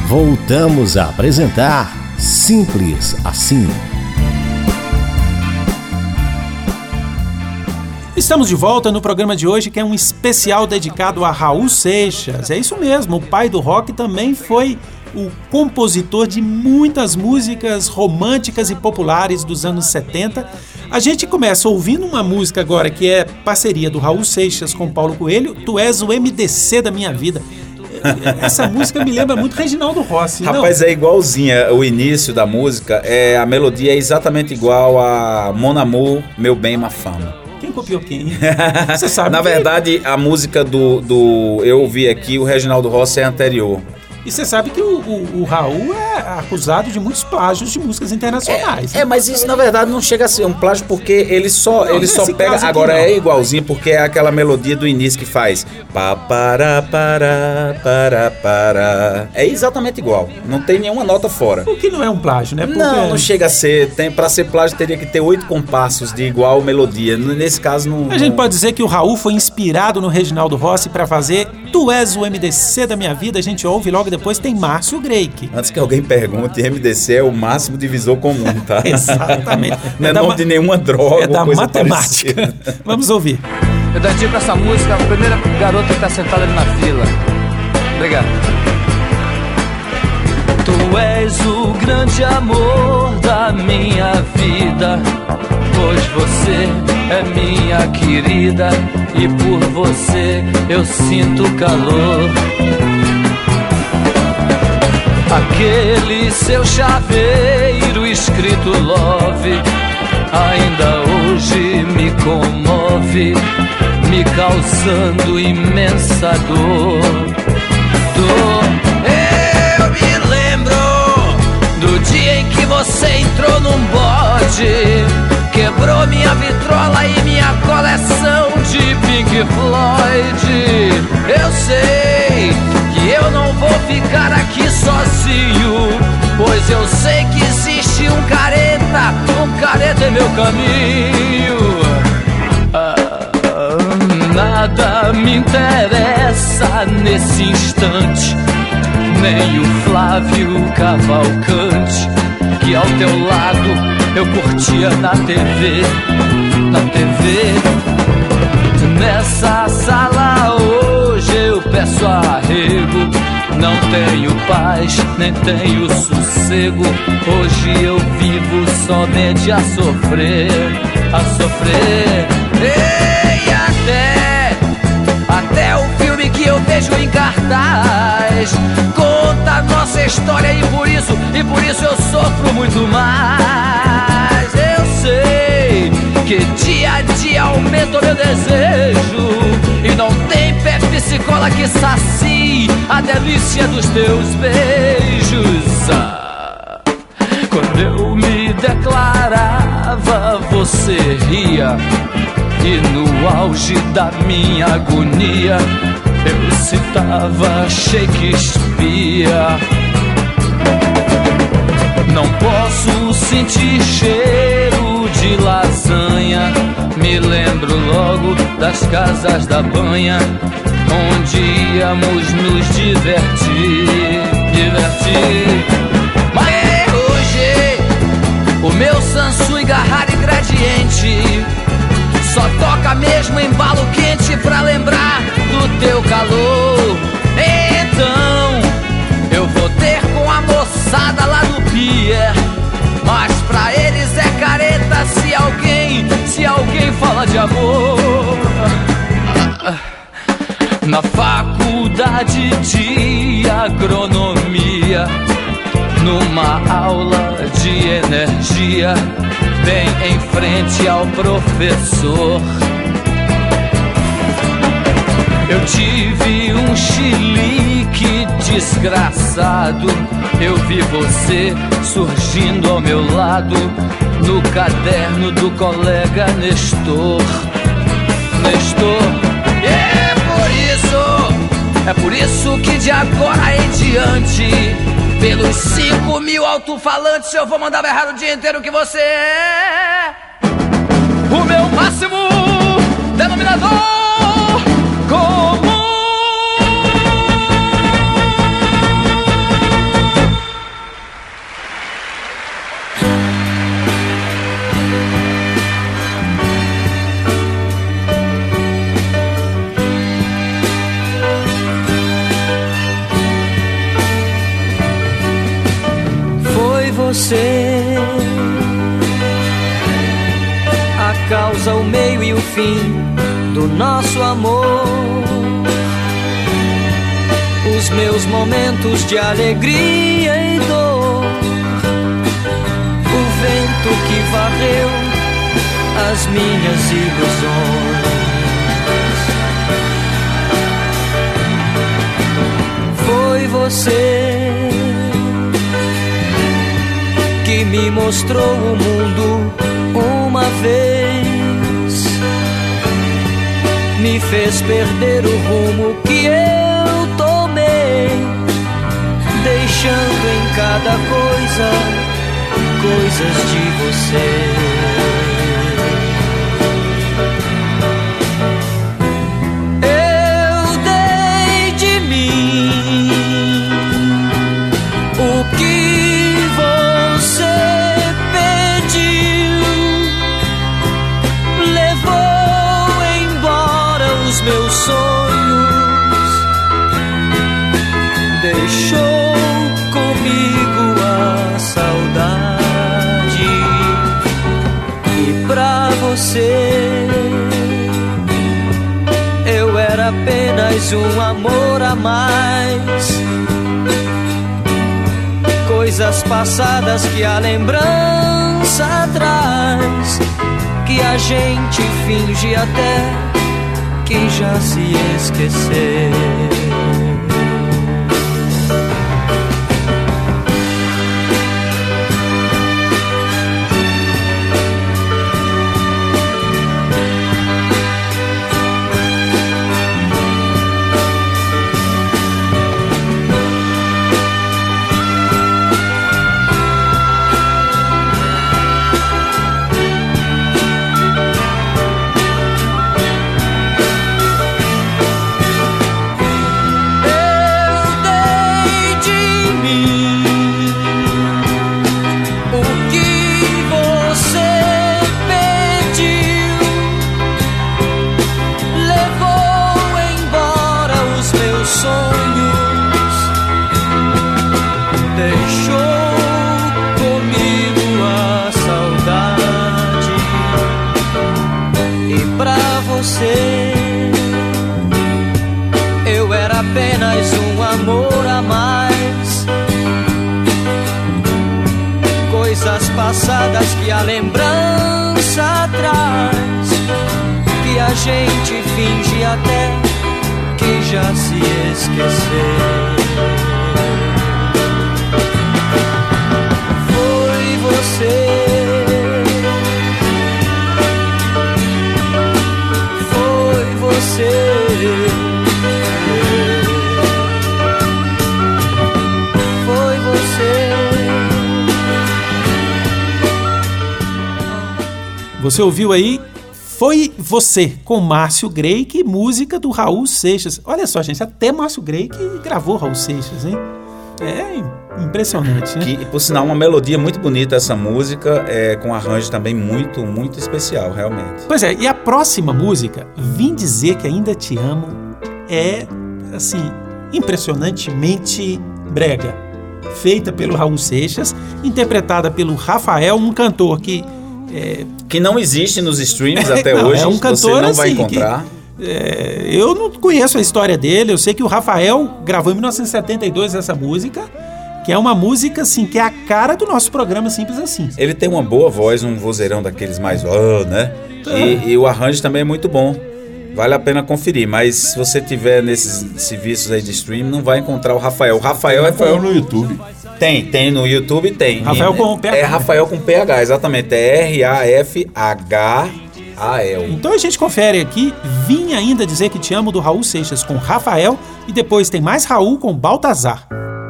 Voltamos a apresentar Simples Assim. Estamos de volta no programa de hoje, que é um especial dedicado a Raul Seixas. É isso mesmo, o pai do rock também foi o compositor de muitas músicas românticas e populares dos anos 70. A gente começa ouvindo uma música agora que é parceria do Raul Seixas com Paulo Coelho, Tu És o MDC da Minha Vida. Essa música me lembra muito Reginaldo Rossi. Rapaz, não? É igualzinha. O início da música, a melodia é exatamente igual a Mon Amour, Meu Bem, Ma Femme. Quem copiou quem? Você sabe. Na verdade, a música do eu ouvi aqui, o Reginaldo Rossi é anterior. E você sabe que o Raul é acusado de muitos plágios de músicas internacionais. Mas isso na verdade não chega a ser um plágio, porque ele só pega. Agora é igualzinho, porque é aquela melodia do início que faz pá, para, para. É exatamente igual. Não tem nenhuma nota fora. O que não é um plágio, né? Porque... Não chega a ser. Pra ser plágio teria que ter 8 compassos de igual melodia. Nesse caso não. A gente pode dizer que o Raul foi inspirado no Reginaldo Rossi pra fazer Tu És o MDC da Minha Vida. A gente ouve logo depois tem Márcio Greik. Antes que alguém pergunte, MDC é o máximo divisor comum, tá? Exatamente. Não é nome de nenhuma droga. É da matemática. Parecida. Vamos ouvir. Eu dedico essa música à primeira garota que tá sentada ali na fila. Obrigado. Tu és o grande amor da minha vida, pois você é minha querida e por você eu sinto calor. Aquele seu chaveiro escrito love ainda hoje me comove, me causando imensa dor. Eu me lembro do dia em que você entrou num bode, quebrou minha vitrola e minha coleção de Pink Floyd. Eu sei que eu não vou ficar aqui sozinho, pois eu sei que existe um careta em meu caminho. Nada me interessa nesse instante, nem o Flávio Cavalcante, que ao teu lado eu curtia na TV. Nessa sala hoje eu peço arrego, não tenho paz, nem tenho sossego. Hoje eu vivo somente a sofrer. E até o filme que eu vejo em cartaz conta a nossa história e por isso eu sofro muito mais. Eu sei que dia a dia aumenta o meu desejo e não tem Pepsi Cola que sacie a delícia dos teus beijos. Quando eu me declarava, você ria, e no auge da minha agonia eu citava Shakespeare. Não posso sentir cheiro de lasanha, me lembro logo das casas da banha, onde íamos nos divertir. Mas hoje o meu Samsung Harry Gradiente só toca mesmo embalo quente pra lembrar do teu calor. Então eu vou ter com a moçada lá do pier, mas pra eles é careta se alguém fala de amor. Na faculdade de agronomia, numa aula de energia, bem em frente ao professor, eu tive um chilique desgraçado. Eu vi você surgindo ao meu lado no caderno do colega Nestor. É por isso que de agora em diante, pelos 5.000 alto-falantes, eu vou mandar berrar o dia inteiro que você é o meu máximo denominador comum. você, a causa, o meio e o fim do nosso amor. Os meus momentos de alegria e dor, o vento que varreu as minhas ilusões. Foi você que me mostrou o mundo uma vez, me fez perder o rumo que eu tomei, deixando em cada coisa coisas de você. Eu dei de mim o que você pediu, levou embora os meus sonhos, deixou comigo a saudade. E pra você eu era apenas um amor a mais, coisas passadas que a lembrança traz, que a gente finge até que já se esqueceu. Eu era apenas um amor a mais, coisas passadas que a lembrança traz, que a gente finge até que já se esqueceu. Foi você, foi você. Você ouviu aí Foi Você, com Márcio Greik, música do Raul Seixas. Olha só, gente, até Márcio Greik gravou Raul Seixas, hein? É impressionante, né? Que, por sinal, uma melodia muito bonita essa música, com um arranjo também muito, muito especial, realmente. Pois é, e a próxima música, Vim Dizer Que Ainda Te Amo, é, assim, impressionantemente brega. Feita pelo Raul Seixas, interpretada pelo Rafael, um cantor que não existe nos streams até hoje, é um cantor, você não vai assim, encontrar. Eu não conheço a história dele, eu sei que o Rafael gravou em 1972 essa música, que é uma música, assim, que é a cara do nosso programa Simples Assim. Ele tem uma boa voz, um vozeirão daqueles mais, né? E o arranjo também é muito bom. Vale a pena conferir, mas se você tiver nesses serviços aí de stream, não vai encontrar o Rafael. O Rafael no YouTube. Tem no YouTube, tem. Rafael com PH. É Rafael com PH, exatamente. É RAFHAL. Então a gente confere aqui, Vim Ainda Dizer Que Te Amo, do Raul Seixas com Rafael, e depois tem mais Raul com Baltazar.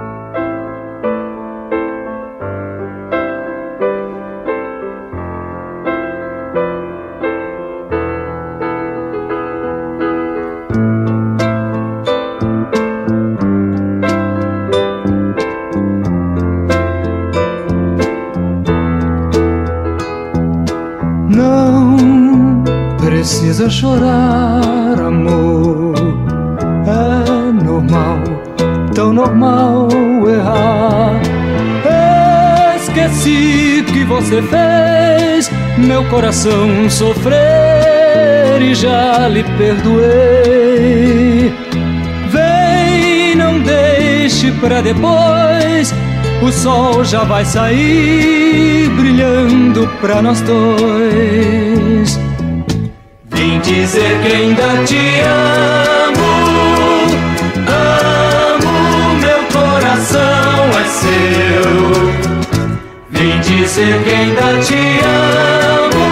Precisa chorar, amor. É normal, tão normal errar. esqueci que você fez meu coração sofrer e já lhe perdoei. Vem, não deixe pra depois, o sol já vai sair brilhando pra nós dois. Vim dizer que ainda te amo, amo, meu coração é seu. Vim dizer que ainda te amo,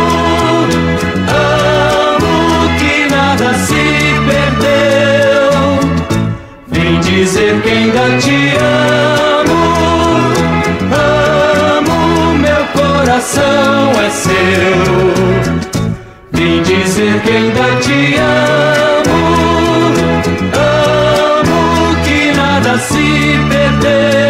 amo, que nada se perdeu. Vim dizer que ainda te amo, amo, meu coração é seu. Vim dizer que ainda te amo, amo, que nada se perdeu.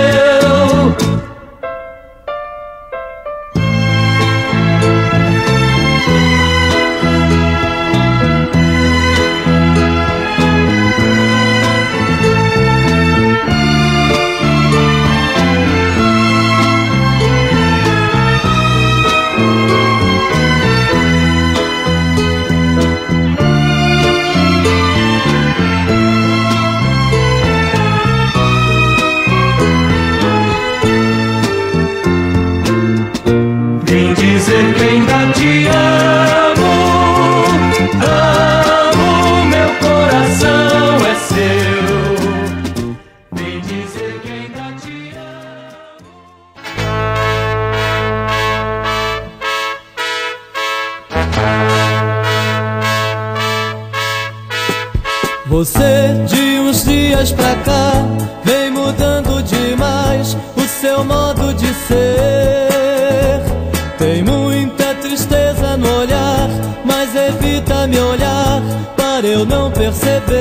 Dizer que ainda te amo, amo, meu coração é seu. Vem dizer que ainda te amo. Você de uns dias pra cá vem mudando demais o seu modo de ser. Tem muita tristeza no olhar, mas evita me olhar para eu não perceber.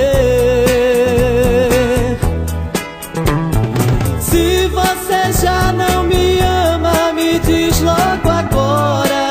Se você já não me ama, me diz logo agora.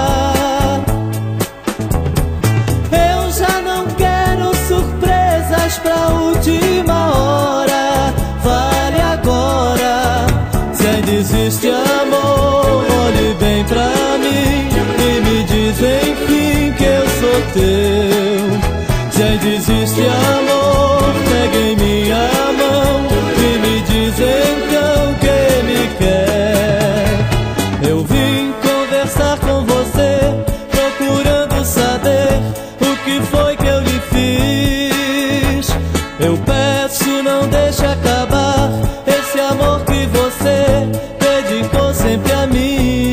Eu já não quero surpresas pra última hora. Fale agora, se ainda existe amor, olhe bem pra mim e me diz enfim que eu sou teu. Se ainda existe amor, pega em minha mão e me diz então que me quer. Eu vim conversar com você, procurando saber o que foi que eu lhe fiz. Eu peço, não deixe acabar esse amor que você dedicou sempre a mim.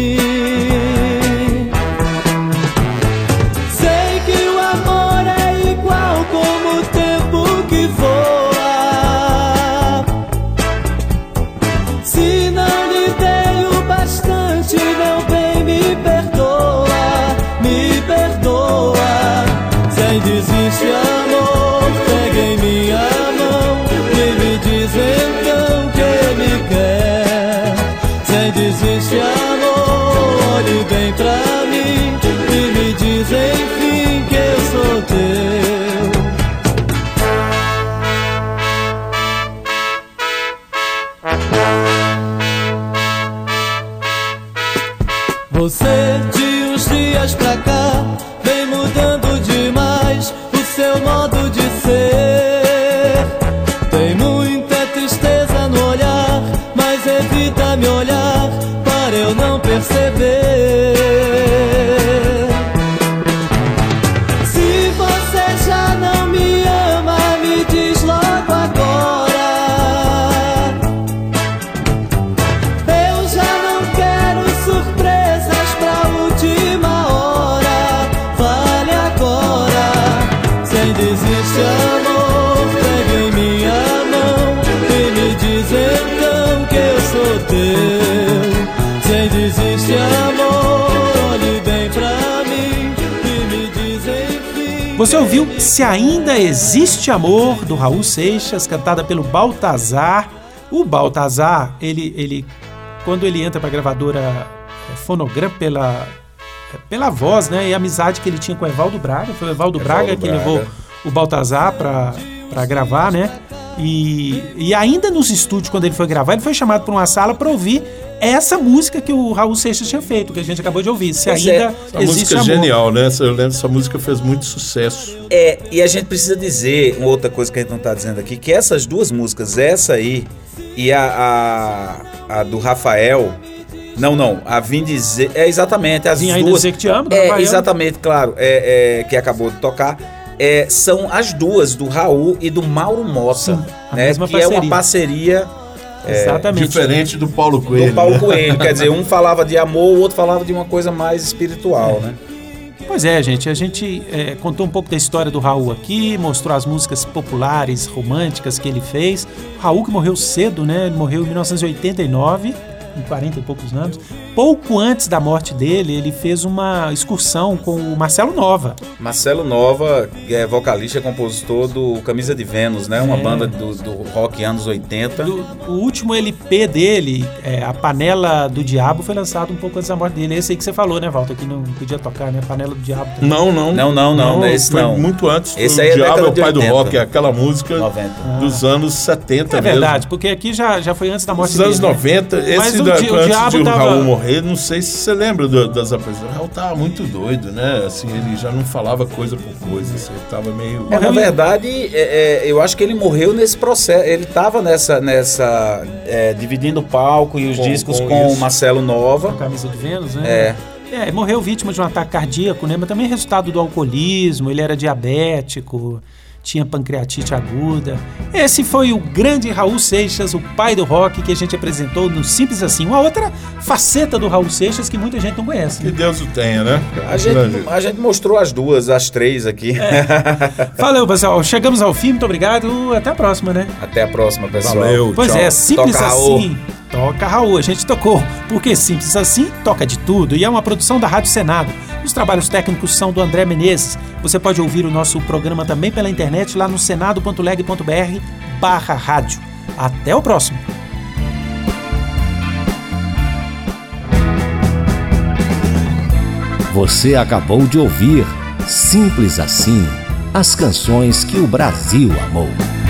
Sei que o amor é igual como o tempo que voa. Se não lhe dei o bastante, meu bem, me perdoa, me perdoa. Se ainda existe amor, pega em minha mão e me diz então que me quer. Se ainda existe amor, olhe bem pra mim e me diz enfim que eu sou teu. Você de uns dias pra cá vem mudando demais o seu modo de ser. Tem muita tristeza no olhar, mas evita me olhar para eu não perceber. Se você já não me ama, me diz logo agora. Eu já não quero surpresas pra última hora. Fale agora, se ainda existe amor, pega em minha mão e me diz então que eu sou teu. Se ainda existe amor, olhe bem pra mim e me diz enfim. Você ouviu Se Ainda Existe Amor, do Raul Seixas, cantada pelo Baltazar. O Baltazar, ele quando ele entra pra gravadora Fonogram pela voz, né, e a amizade que ele tinha com o Evaldo Braga, foi o Evaldo Braga que levou o Baltazar pra gravar, né? E ainda nos estúdios, quando ele foi gravar, ele foi chamado para uma sala para ouvir essa música que o Raul Seixas tinha feito, que a gente acabou de ouvir. Se ainda essa música é genial, né? Eu lembro, essa música fez muito sucesso. E a gente precisa dizer uma outra coisa que a gente não está dizendo aqui, que essas duas músicas, essa aí e a do Rafael... Não, a Vim Dizer... exatamente, as Vim duas... Ainda Dizer Que Te Amo, do Rafael. Exatamente, claro, que acabou de tocar. São as duas, do Raul e do Mauro Mota. Sim, a né? mesma que parceria. é uma parceria... Exatamente. Diferente do Paulo Coelho. Do Paulo Coelho, quer dizer, um falava de amor, o outro falava de uma coisa mais espiritual, né? Pois é, gente, a gente contou um pouco da história do Raul aqui, mostrou as músicas populares, românticas que ele fez. O Raul que morreu cedo, né? Ele morreu em 1989, com 40 e poucos anos. Pouco antes da morte dele, ele fez uma excursão com o Marcelo Nova. Marcelo Nova é vocalista e compositor do Camisa de Vênus, né? Uma banda do rock anos 80. O último LP dele, A Panela do Diabo, foi lançado um pouco antes da morte dele. Esse aí que você falou, né, Walter? Que não podia tocar, né? Panela do Diabo. Também. Não, esse foi não. muito antes. Esse o aí é Diabo é o década de pai do 80. rock, é aquela música 90. dos anos 70 É mesmo. verdade, porque aqui já foi antes da morte Dos dele. anos 90, Mas esse o antes Diabo de o tava... Raul morrer, não sei se você lembra das apresentações. O Raul tava muito doido, né? Assim, ele já não falava coisa por coisa, assim, ele tava meio... Na verdade, eu acho que ele morreu nesse processo. Ele tava nessa dividindo o palco e os discos com o Marcelo Nova. A Camisa de Vênus, né? Morreu vítima de um ataque cardíaco, né? Mas também resultado do alcoolismo, ele era diabético, tinha pancreatite aguda. Esse foi o grande Raul Seixas, o pai do rock, que a gente apresentou no Simples Assim. Uma outra faceta do Raul Seixas que muita gente não conhece. Que Deus o tenha, né? A gente mostrou as três aqui. Valeu, pessoal. Chegamos ao fim, muito obrigado. Até a próxima, né? Até a próxima, pessoal. Valeu, Pois tchau. Simples Toca Assim. Toca Raul, a gente tocou, porque Simples Assim toca de tudo e é uma produção da Rádio Senado. Os trabalhos técnicos são do André Menezes. Você pode ouvir o nosso programa também pela internet lá no senado.leg.br/rádio. Até o próximo. Você acabou de ouvir Simples Assim, as canções que o Brasil amou.